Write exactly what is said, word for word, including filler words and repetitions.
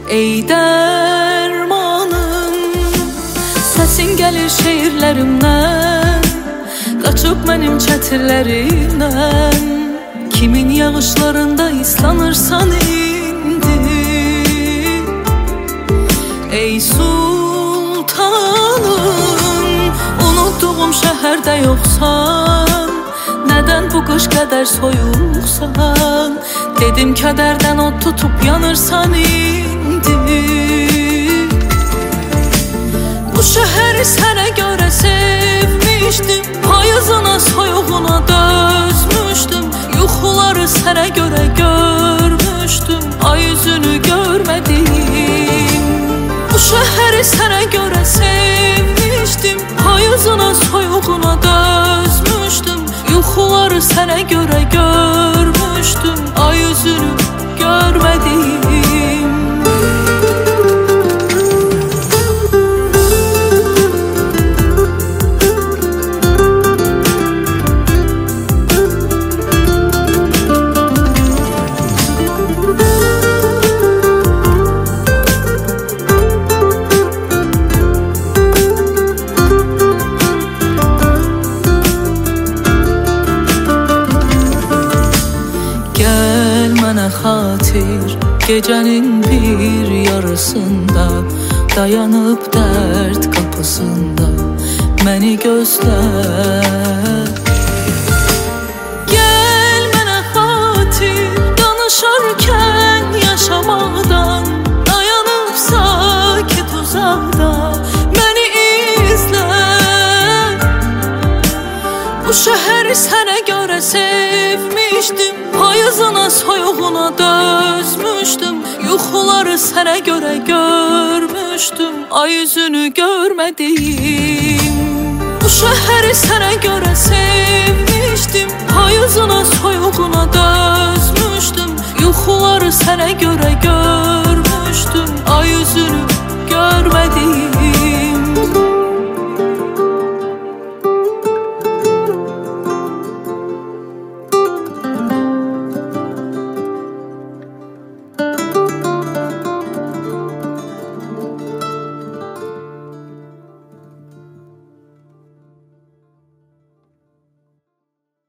Ey dərmanım, səsin gəlir şeirlərimdən, qaçıb mənim çətirlərimdən. Kimin yağışlarında islanırsan indi. Ey sultanım, unutduğum şəhərdə yoxsan, nədən bu qış qədər soyuqsan? Dedim kədərdən od tutub yanırsan indi. Bu şəhəri sənə görə sevmişdim, payızına soyuğuna dözmüşdüm. Yuxuları sənə görə görmüşdüm, ay üzünü görmədim. Bu şəhəri sənə görə sevmişdim, payızına soyuğuna dözmüşdüm. Yuxuları sənə görə görmüşdüm, ay üzünü görmədim. Xatir gecənin bir yarısında, dayanıb dərd qapısında məni gözlə. Gəl mənə xatir, danışarkən yaşamaqdan, dayanıb sakit uzaqda məni izlə. Bu şəhəri sənə görə sevmişdim, payızına soyuğuna dözmüşdüm. Yuxuları sənə görə görmüşdüm, ay üzünü görmədim. Bu şəhəri sənə görə sevmişdim, payızına soyuğuna dözmüşdüm. Yuxuları sənə görə görmüşdüm.